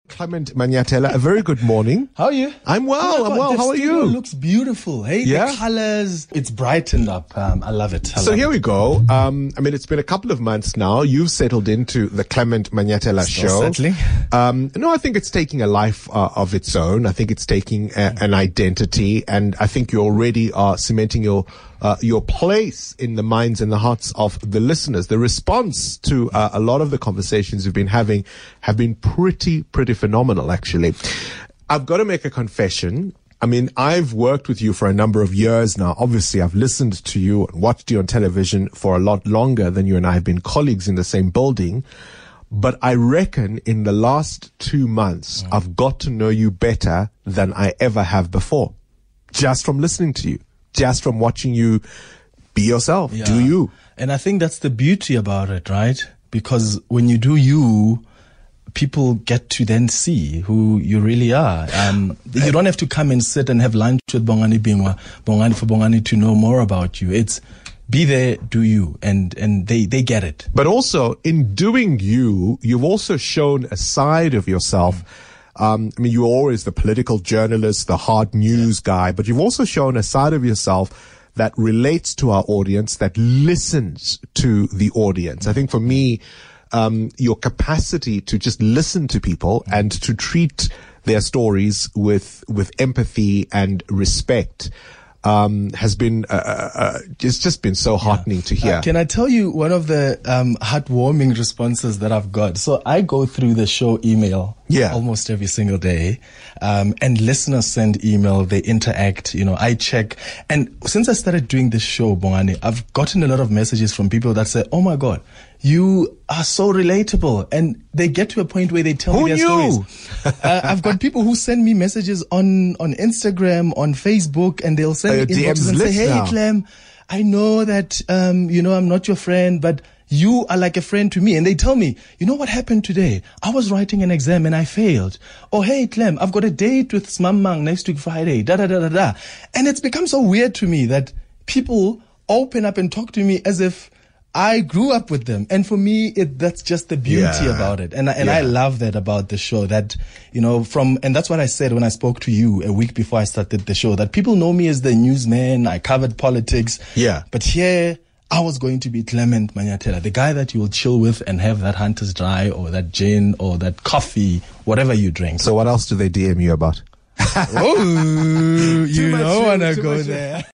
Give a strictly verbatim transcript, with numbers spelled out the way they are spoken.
Clement Manyathela, a very good morning. How are you? I'm well, oh I'm well. How are you? It looks beautiful. Hey, yeah? The colors, it's brightened up. Um, I love it. I so love here it. we go. Um, I mean, it's been a couple of months now. You've settled into the Clement Manyathela Still show. Settling. Um, no, I think it's taking a life uh, of its own. I think it's taking a, an identity, and I think you already are cementing your Uh, your place in the minds and the hearts of the listeners. The response to uh, a lot of the conversations we've been having have been pretty, pretty phenomenal, actually. I've got to make a confession. I mean, I've worked with you for a number of years now. Obviously, I've listened to you and watched you on television for a lot longer than you and I have been colleagues in the same building. But I reckon in the last two months, mm. I've got to know you better than I ever have before, just from listening to you. Just from watching you be yourself, yeah. do you. And I think that's the beauty about it, right? Because when you do you, people get to then see who you really are. Um, you don't have to come and sit and have lunch with Bongani Bingwa, Bongani for Bongani to know more about you. It's be there, do you, and, and they, they get it. But also, in doing you, you've also shown a side of yourself. Mm. Um, I mean, you're always the political journalist, the hard news yeah. guy, but you've also shown a side of yourself that relates to our audience, that listens to the audience. I think for me, um, your capacity to just listen to people and to treat their stories with, with empathy and respect, um, has been, uh, uh, it's just been so heartening yeah. to hear. Uh, can I tell you one of the, um, heartwarming responses that I've got? So I go through the show email. Yeah. Almost every single day. Um, and listeners send email, they interact, you know, I check. And since I started doing this show, Bongani, I've gotten a lot of messages from people that say, oh my God, you are so relatable. And they get to a point where they tell who me their knew? stories. uh, I've got people who send me messages on, on Instagram, on Facebook, and they'll send uh, me inboxes and say, hey, now. Clem, I know that, um, you know, I'm not your friend, but you are like a friend to me. And they tell me, you know what happened today? I was writing an exam and I failed. Oh, hey, Clem, I've got a date with Smamang next week Friday. Da, da, da, da, da. And it's become so weird to me that people open up and talk to me as if I grew up with them. And for me, it, that's just the beauty yeah. about it. And, and yeah. I love that about the show that, you know, from, and that's what I said when I spoke to you a week before I started the show, that people know me as the newsman. I covered politics. Yeah. But here, I was going to be Clement Manyathela, the guy that you will chill with and have that Hunter's Dry or that gin or that coffee, whatever you drink. So what else do they D M you about? Oh, you don't want to go there.